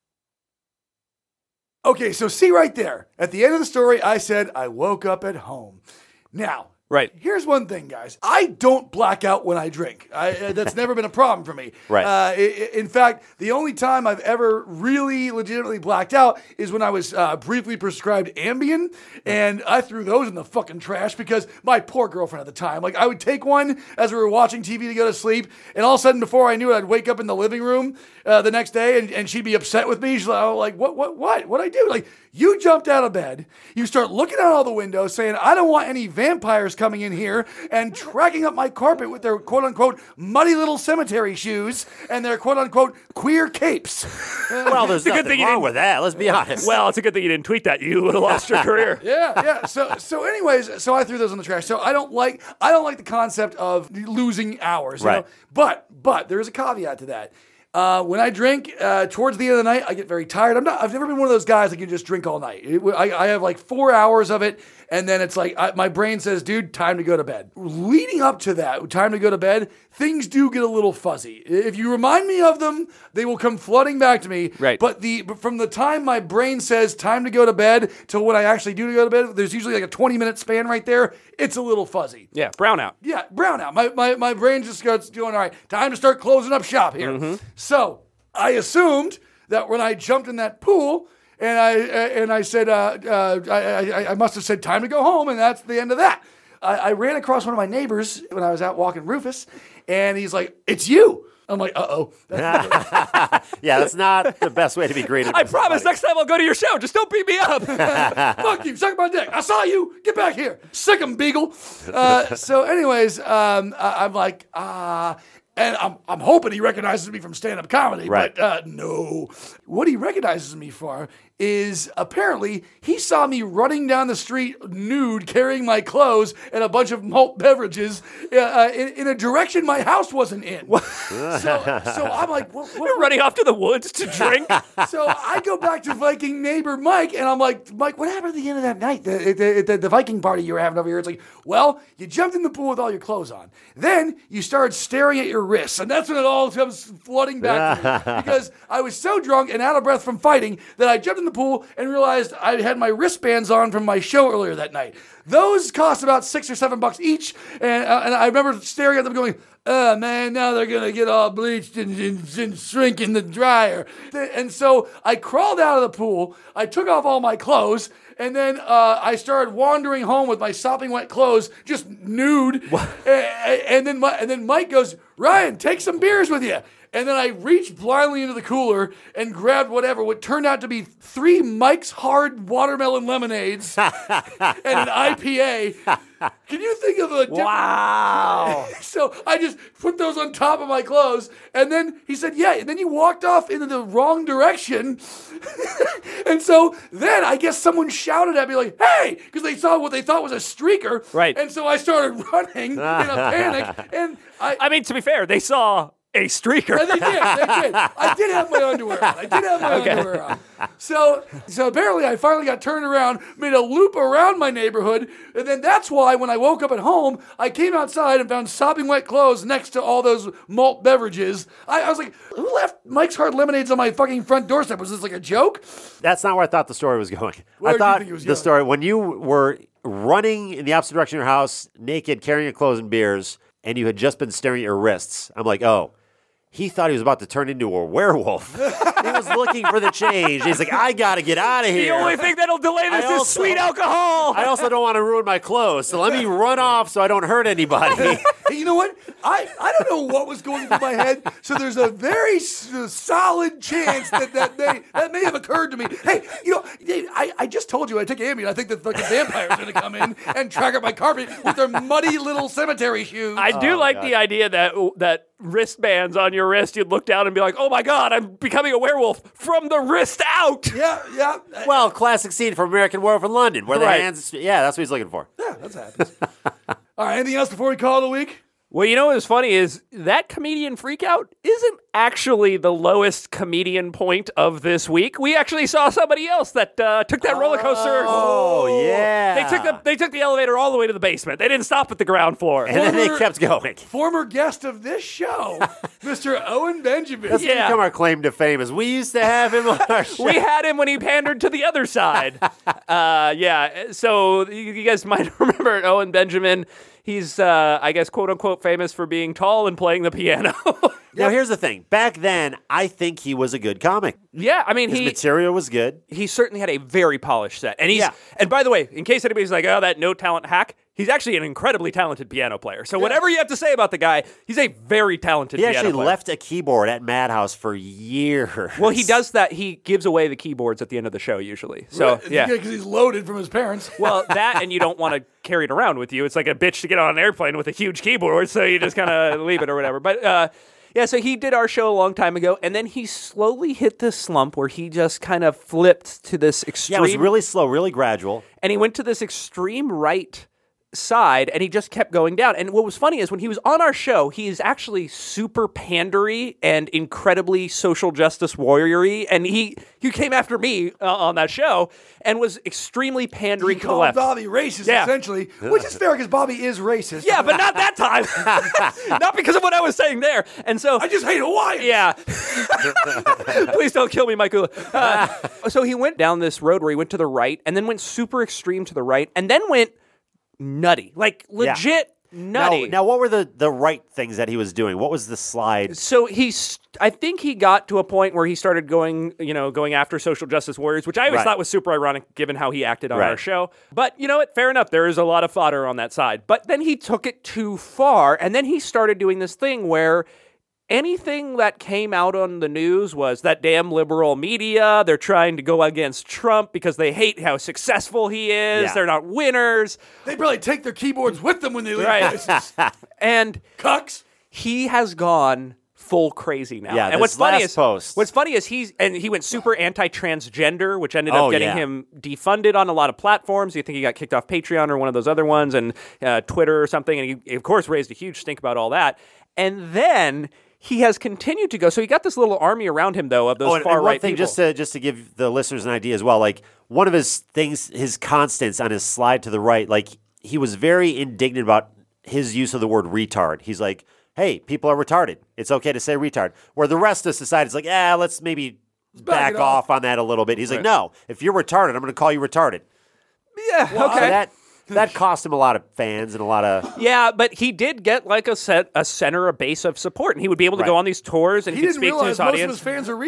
Okay, so see right there. At the end of the story, I said I woke up at home. Now, Right. here's one thing, guys. I don't black out when I drink. I, uh, that's never been a problem for me. Right. Uh, i- i- in fact, the only time I've ever really legitimately blacked out is when I was uh, briefly prescribed Ambien, and I threw those in the fucking trash because my poor girlfriend at the time, like, I would take one as we were watching T V to go to sleep, and all of a sudden, before I knew it, I'd wake up in the living room uh, the next day, and, and she'd be upset with me. She's like, oh, like, what, what, what? What'd I do? Like, you jumped out of bed, you start looking out all the windows saying, I don't want any vampires coming in here and tracking up my carpet with their quote unquote muddy little cemetery shoes and their quote unquote queer capes. Well, there's a good nothing thing you wrong didn't- with that. Let's be honest. Well, it's a good thing you didn't tweet that. You would have lost your career. Yeah, yeah. So, so, anyways, so I threw those in the trash. So I don't like, I don't like the concept of losing hours. You Right. know? But, but there is a caveat to that. Uh, when I drink, uh, towards the end of the night, I get very tired. I'm not. I've never been one of those guys that can just drink all night. It- I, I have like four hours of it, and then it's like I, my brain says, "Dude, time to go to bed." Leading up to that, time to go to bed, things do get a little fuzzy. If you remind me of them, they will come flooding back to me. Right. But the but from the time my brain says time to go to bed till when I actually do to go to bed, there's usually like a twenty minute span right there. It's a little fuzzy. Yeah, brownout. Yeah, brownout. My, my, my brain just goes doing, all right, time to start closing up shop here. So I assumed that when I jumped in that pool and I and I said, uh, uh, I, I, I must have said time to go home, and that's the end of that. I, I ran across one of my neighbors when I was out walking Rufus, and he's like, it's you. I'm like, uh-oh. Yeah, that's not the best way to be greeted. I by promise somebody. next time I'll go to your show. Just don't beat me up. Fuck you, suck my dick. I saw you. Get back here. Sick 'em, Beagle. Uh, so anyways, um, I, I'm like, ah. And I'm, I'm hoping he recognizes me from stand-up comedy, Right. but uh, no. What he recognizes me for is apparently he saw me running down the street nude, carrying my clothes and a bunch of malt beverages uh, uh, in, in a direction my my house wasn't in. so, so I'm like, what, what, You're running off to the woods to drink. So I go back to Viking neighbor Mike, and I'm like, Mike, what happened at the end of that night? The, the, the, the Viking party you were having over here. It's like, well, you jumped in the pool with all your clothes on. Then you started staring at your wrists, and that's when it all comes flooding back to me. Because I was so drunk and out of breath from fighting that I jumped in the pool and realized I had my wristbands on from my show earlier that night. Those cost about six or seven bucks each, and, uh, and I remember staring at them going, oh man, now they're going to get all bleached and, and, and shrink in the dryer. And so I crawled out of the pool, I took off all my clothes, and then uh, I started wandering home with my sopping wet clothes, just nude. And, and, then my, and then Mike goes, Ryan, take some beers with you. And then I reached blindly into the cooler and grabbed whatever, what turned out to be three Mike's Hard watermelon lemonades and an I P A. Can you think of a different... Wow. So I just put those on top of my clothes, and then he said, yeah, and then you walked off into the wrong direction. And so then I guess someone shouted at me like, hey, because they saw what they thought was a streaker. Right. And so I started running in a panic, and I... I mean, to be fair, they saw a streaker. And they did. They did. I did have my underwear on. I did have my Okay. underwear on. So, so apparently, I finally got turned around, made a loop around my neighborhood, and then that's why when I woke up at home, I came outside and found sopping wet clothes next to all those malt beverages. I, I was like, who left Mike's Hard lemonades on my fucking front doorstep? Was this like a joke? That's not where I thought the story was going. Where I did you thought think it was the going? story, when you were running in the opposite direction of your house, naked, carrying your clothes and beers, and you had just been staring at your wrists, I'm like, oh. He thought he was about to turn into a werewolf. He was looking for the change. He's like, I got to get out of The here. only thing that'll delay this I is also- sweet alcohol. I also don't want to ruin my clothes, so let me run off so I don't hurt anybody. Hey, you know what? I, I don't know what was going through my head, so there's a very s- solid chance that that may, that may have occurred to me. Hey, you know, I, I just told you I took Ambien. I think that fucking vampires are going to come in and track up my carpet with their muddy little cemetery shoes. I do Oh, like God. the idea that that wristbands on your wrist, you'd look down and be like, oh my God, I'm becoming a werewolf from the wrist out. yeah, yeah. Well, classic scene from American Werewolf in London, where the Right. hands, yeah, that's what he's looking for. Yeah, that's happens. All right, anything else before we call it a week? Well, you know what's funny is that comedian freakout isn't actually the lowest comedian point of this week. We actually saw somebody else that uh, took that roller coaster. Oh, yeah. They took the they took the elevator all the way to the basement. They didn't stop at the ground floor. And then they Former- kept going. Former guest of this show, Mister Owen Benjamin. That's Yeah. become our claim to fame. Is we used to have him on our show. We had him when he pandered to the other side. Uh, yeah, so you, you guys might remember Owen Benjamin. He's, uh, I guess, quote unquote, famous for being tall and playing the piano. Now, here's the thing. Back then, I think he was a good comic. Yeah, I mean, His he material was good. he certainly had a very polished set. And he's Yeah. and by the way, in case anybody's like, oh, that no talent hack, he's actually an incredibly talented piano player. So whatever you have to say about the guy, he's a very talented He piano actually player. left a keyboard at Madhouse for years. Well, he does that. He gives away the keyboards at the end of the show usually. So yeah. because he's loaded from his parents. Well, that and you don't want to carry it around with you. It's like a bitch to get on an airplane with a huge keyboard, so you just kind of leave it or whatever. But uh, yeah, so he did our show a long time ago, and then he slowly hit this slump where he just kind of flipped to this extreme. Yeah, it was really slow, really gradual. and he went to this extreme right side and he just kept going down. And what was funny is when he was on our show, he is actually super pandery and incredibly social justice warrior-y. And he, he came after me uh, on that show and was extremely pandery He to the called left. Bobby racist, Yeah. essentially, which is fair because Bobby is racist. Yeah, but not that time. Not because of what I was saying there. And so I just hate Hawaiians. yeah. Please don't kill me, Michael. Uh, so he went down this road where he went to the right and then went super extreme to the right and then went nutty. Like legit nutty. Now, now, what were the, the right things that he was doing? What was the slide? So he's, I think he got to a point where he started going, you know, going after social justice warriors, which I always Right. thought was super ironic given how he acted on our Right. show. But you know what? Fair enough. There is a lot of fodder on that side. But then he took it too far. And then he started doing this thing where anything that came out on the news was that damn liberal media. They're trying to go against Trump because they hate how successful he is. Yeah. They're not winners. They probably take their keyboards with them when they leave Right. places. And Cucks. he has gone full crazy now. Yeah, and this what's funny last is post. what's funny is he's and he went super anti-transgender, which ended Oh, up getting yeah. him defunded on a lot of platforms. You think he got kicked off Patreon or one of those other ones, and uh, Twitter or something, and he of course raised a huge stink about all that. And then he has continued to go. So he got this little army around him, though, of those Oh, and, far and one right thing, people. just to just to give the listeners an idea as well, like one of his things, his constants on his slide to the right, like he was very indignant about his use of the word retard. He's like, "Hey, people are retarded. It's okay to say retard." Where the rest of society is like, "Ah, let's maybe back it off off. on that a little bit." He's like, "No, if you're retarded, I'm going to call you retarded." yeah, So okay. that that cost him a lot of fans and a lot of. Yeah, but he did get like a set, a center, a base of support, and he would be able to Right. go on these tours and He he could didn't speak to realize his most audience. of his fans are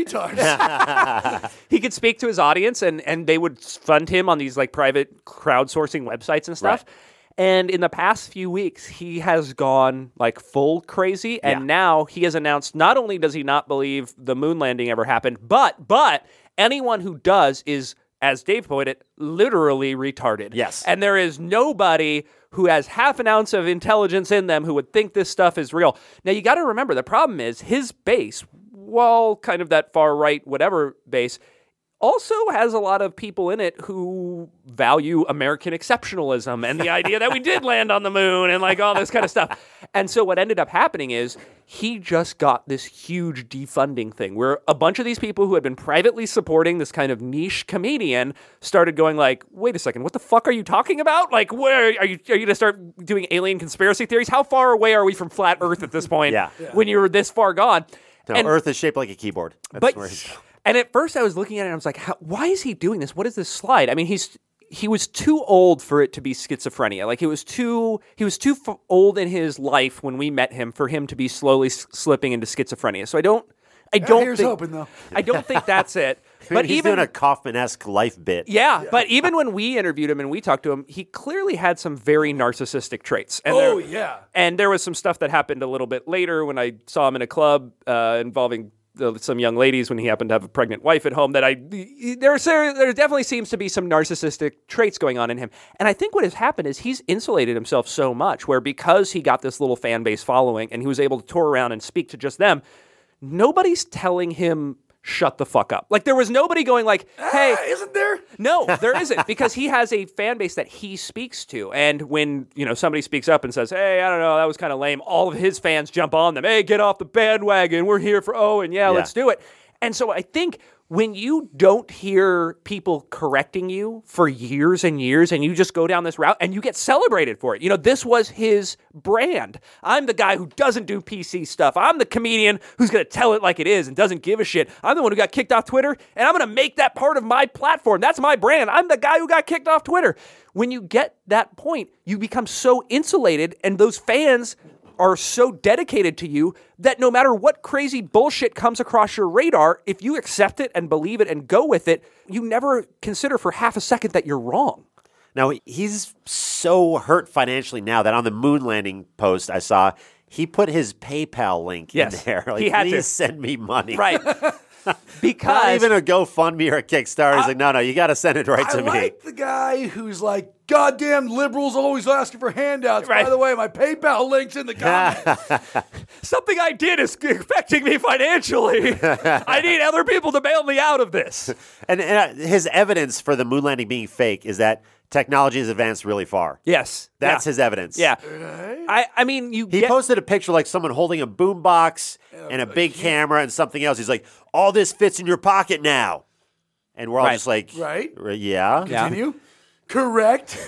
retards. He could speak to his audience, and and they would fund him on these like private crowdsourcing websites and stuff. Right. And in the past few weeks, he has gone like full crazy, and Yeah. now he has announced not only does he not believe the moon landing ever happened, but but anyone who does is, as Dave put it, literally retarded. Yes. And there is nobody who has half an ounce of intelligence in them who would think this stuff is real. Now, you got to remember, the problem is his base, while kind of that far right, whatever base, also has a lot of people in it who value American exceptionalism and the idea that we did land on the moon and like all this kind of stuff. And so what ended up happening is he just got this huge defunding thing where a bunch of these people who had been privately supporting this kind of niche comedian started going like, wait a second, what the fuck are you talking about? Like, where are you, are you going to start doing alien conspiracy theories? How far away are we from flat Earth at this point Yeah. when you're this far gone? No, And- Earth is shaped like a keyboard. That's but where he's- and at first I was looking at it and I was like, How, why is he doing this? What is this slide? I mean, he's he was too old for it to be schizophrenia. Like it was too he was too f- old in his life when we met him for him to be slowly s- slipping into schizophrenia. So I don't I don't here's think hoping, though. I don't think that's it. but But he's even doing a Kaufman-esque life bit. yeah, but even when we interviewed him and we talked to him, he clearly had some very narcissistic traits. And Oh, there- yeah. And there was some stuff that happened a little bit later when I saw him in a club uh, involving the, some young ladies when he happened to have a pregnant wife at home. That I there there definitely seems to be some narcissistic traits going on in him. And I think what has happened is he's insulated himself so much, where because he got this little fan base following and he was able to tour around and speak to just them, nobody's telling him shut the fuck up. Like there was nobody going like, hey, Ah, isn't there? no, there isn't, because he has a fan base that he speaks to. And when, you know, somebody speaks up and says, hey, I don't know, that was kind of lame, all of his fans jump on them. Hey, get off the bandwagon. We're here for Owen. Yeah, Yeah. let's do it. And so I think when you don't hear people correcting you for years and years and you just go down this route and you get celebrated for it. You know, this was his brand. I'm the guy who doesn't do P C stuff. I'm the comedian who's going to tell it like it is and doesn't give a shit. I'm the one who got kicked off Twitter and I'm going to make that part of my platform. That's my brand. I'm the guy who got kicked off Twitter. When you get that point, you become so insulated and those fans are so dedicated to you that no matter what crazy bullshit comes across your radar, if you accept it and believe it and go with it, you never consider for half a second that you're wrong. Now, he's so hurt financially now that on the moon landing post I saw, he put his PayPal link Yes, in there. Like, he had please to. send me money. Right. Not Because even a GoFundMe or a Kickstarter. He's like, no, no, you got to send it right I to me. like the guy who's like, goddamn liberals always asking for handouts. Right. By the way, my PayPal link's in the comments. something I did is affecting me financially. I need other people to bail me out of this. And, and uh, his evidence for the moon landing being fake is that technology has advanced really far. Yes. That's yeah. his evidence. Yeah. I, I mean, you He get... posted a picture like someone holding a boombox and a big camera and something else. He's like, all this fits in your pocket now. And we're all Right. just like, Right. Yeah. Yeah. Continue. Correct.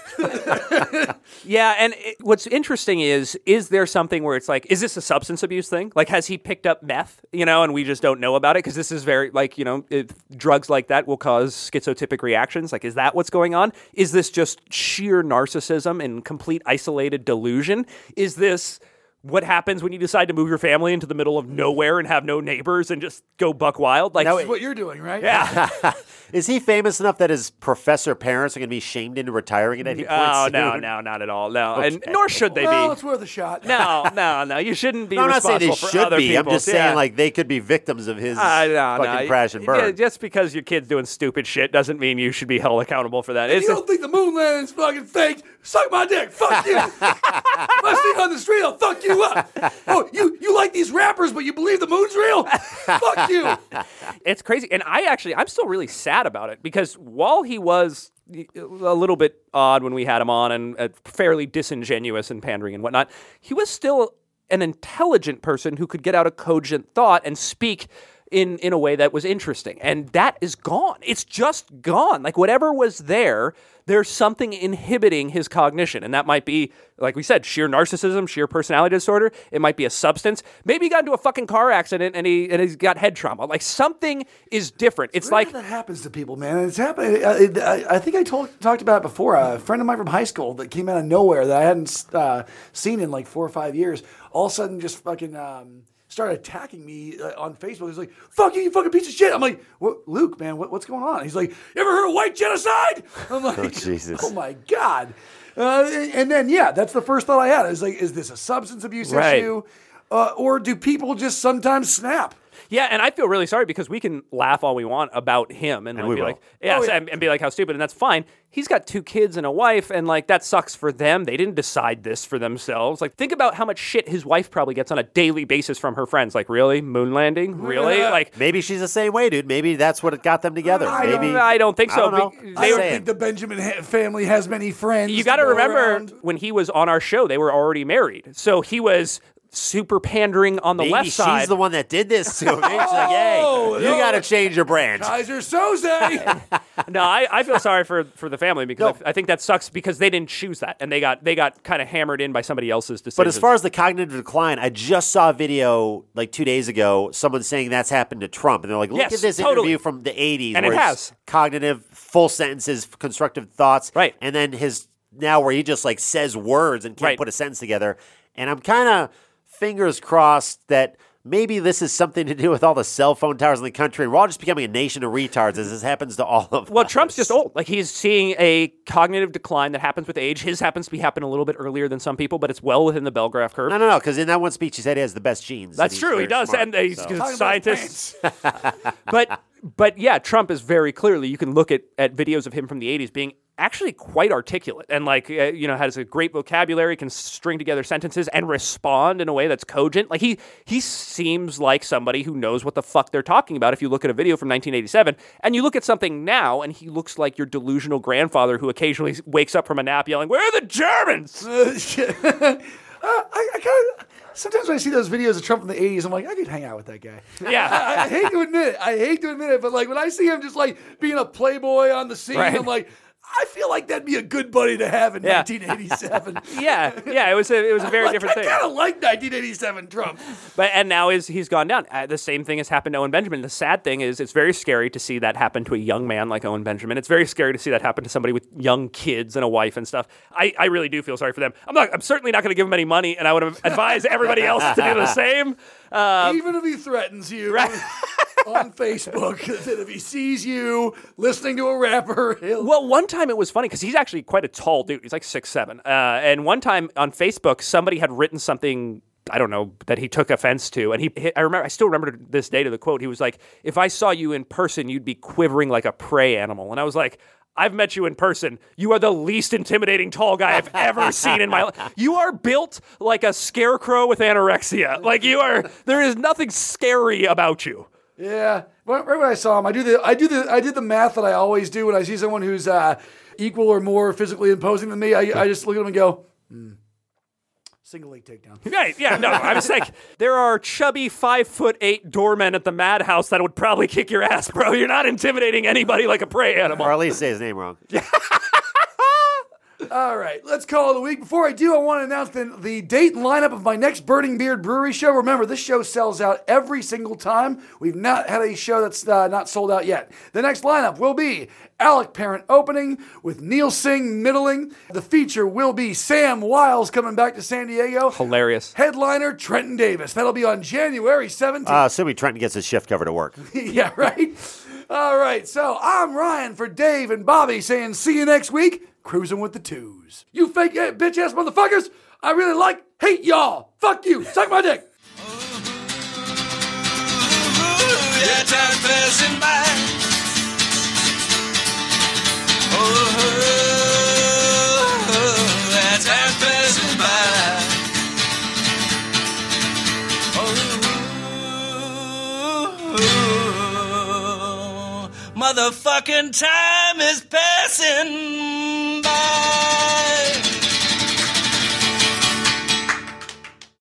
Yeah, and it, what's interesting is, is there something where it's like, is this a substance abuse thing? Like, has he picked up meth, you know, and we just don't know about it? Because this is very, like, you know, it, drugs like that will cause schizotypic reactions. Like, is that what's going on? Is this just sheer narcissism and complete isolated delusion? Is this what happens when you decide to move your family into the middle of nowhere and have no neighbors and just go buck wild? Like, No, That's what you're doing, right? yeah. Is he famous enough that his professor parents are going to be shamed into retiring at any point Oh, no, soon? no, not at all. No, and nor should they Well, be. it's worth a shot. No, no, no. You shouldn't be No, I'm not saying responsible they for should other be. I'm people's- just saying, yeah. like, they could be victims of his Uh, no, fucking no. crash and Yeah, burn. just because your kid's doing stupid shit doesn't mean you should be held accountable for that. If It's you a- don't think the moon landing's fucking fake, suck my dick. Fuck you. If I see you on the street, I'll fuck you up. Oh, you, you like these rappers, but you believe the moon's real? Fuck you. it's crazy. And I actually, I'm still really sad about it because while he was a little bit odd when we had him on and uh, fairly disingenuous and pandering and whatnot, he was still an intelligent person who could get out a cogent thought and speak in in a way that was interesting. And that is gone. It's just gone. Like whatever was there, there's something inhibiting his cognition. And that might be, like we said, sheer narcissism, sheer personality disorder. It might be a substance. Maybe he got into a fucking car accident and he and he's got head trauma. Like something is different. It's Rare like that happens to people, man. It's happening. I, I, I think I told, talked about it before. A friend of mine from high school that came out of nowhere that I hadn't uh, seen in like four or five years. All of a sudden, just fucking um, started attacking me uh, on Facebook. He's like, "Fuck you, you fucking piece of shit." I'm like, what, "Luke, man, what, what's going on?" He's like, "You ever heard of white genocide?" I'm like, Oh, Jesus. "Oh my god." Uh, and then, yeah, that's the first thought I had. I was like, is this a substance abuse Right. issue? Uh, or do people just sometimes snap? Yeah, and I feel really sorry because we can laugh all we want about him and, like, we be will. like, yes, Oh, yeah. and, and be like how stupid, and that's fine. He's got two kids and a wife, and like that sucks for them. They didn't decide this for themselves. Like, think about how much shit his wife probably gets on a daily basis from her friends. Like, really, moon landing, really? Yeah. Like, Maybe she's the same way, dude. Maybe that's what got them together. I Maybe don't- I don't think so. I don't know. Be- I they don't were- saying. think the Benjamin ha- family has many friends. You got to go remember around. when he was on our show, they were already married, so he was super pandering on the Maybe left she's side. the one that did this to him. She's like, hey, Oh, you no. got to change your brand. Kaiser Soze. No, I, I feel sorry for, for the family because No. I, I think that sucks because they didn't choose that and they got they got kind of hammered in by somebody else's decision. But as far as the cognitive decline, I just saw a video like two days ago, someone saying that's happened to Trump. And they're like, look Yes, at this totally. interview from the eighties. And it where has. it's cognitive, full sentences, constructive thoughts. Right. And then his now where he just like says words and can't Right. put a sentence together. And I'm kind of fingers crossed that maybe this is something to do with all the cell phone towers in the country. And we're all just becoming a nation of retards as this happens to all of Well, us. Trump's just old. Like, he's seeing a cognitive decline that happens with age. His happens to be happening a little bit earlier than some people, but it's well within the Bell graph curve. No, no, no, because in that one speech he said he has the best genes. That's and he's true. He very does, smart, and he's so. he's a Talking about scientist. pants. but but yeah, Trump is very clearly. You can look at, at videos of him from the eighties being actually quite articulate and like uh, you know has a great vocabulary, can string together sentences and respond in a way that's cogent. Like he he seems like somebody who knows what the fuck they're talking about. If you look at a video from nineteen eighty-seven and you look at something now, and he looks like your delusional grandfather who occasionally wakes up from a nap yelling, "Where are the Germans?" Uh, I, I kind of sometimes when I see those videos of Trump in the eighties, I'm like, I could hang out with that guy. Yeah. I, I hate to admit it. I hate to admit it, but like when I see him just like being a playboy on the scene, Right. I'm like, I feel like that'd be a good buddy to have in Yeah. nineteen eighty-seven. yeah, yeah. It was a it was a very Like, different I thing. kind of like nineteen eighty-seven Trump. But and now is he's gone down. Uh, the same thing has happened to Owen Benjamin. The sad thing is, it's very scary to see that happen to a young man like Owen Benjamin. It's very scary to see that happen to somebody with young kids and a wife and stuff. I, I really do feel sorry for them. I'm not. I'm certainly not going to give them any money, and I would advise everybody else to do the same. Um, Even if he threatens you on Facebook, that if he sees you listening to a rapper, he'll. Well, one time it was funny because he's actually quite a tall dude. He's like six seven. Uh, and one time on Facebook, somebody had written something, I don't know, that he took offense to. And he, I remember, I still remember to this day to the quote. He was like, "If I saw you in person, you'd be quivering like a prey animal." And I was like, I've met you in person. You are the least intimidating tall guy I've ever seen in my life. You are built like a scarecrow with anorexia. Like you are, there is nothing scary about you. Yeah, right right when I saw him, I do the I do the I did the math that I always do when I see someone who's uh, equal or more physically imposing than me. I, I just look at them and go, hmm. Single leg takedown. Right, yeah, no, I was like, there are chubby five foot eight doormen at the madhouse that would probably kick your ass, bro. You're not intimidating anybody like a prey animal. Or at least say his name wrong. All right, let's call it a week. Before I do, I want to announce the, the date and lineup of my next Burning Beard Brewery show. Remember, this show sells out every single time. We've not had a show that's uh, not sold out yet. The next lineup will be Alec Parent opening with Neil Singh middling. The feature will be Sam Wiles coming back to San Diego. Hilarious. Headliner Trenton Davis. That'll be on January seventeenth. Uh, assuming Trenton gets his shift covered at work. Yeah, right? All right, so I'm Ryan for Dave and Bobby saying see you next week. Cruising with the twos. You fake eh, bitch ass motherfuckers. I really like, hate y'all. Fuck you. Suck my dick. Yeah, time passing by. Oh, that time passing by. Oh, motherfucking time is passing by.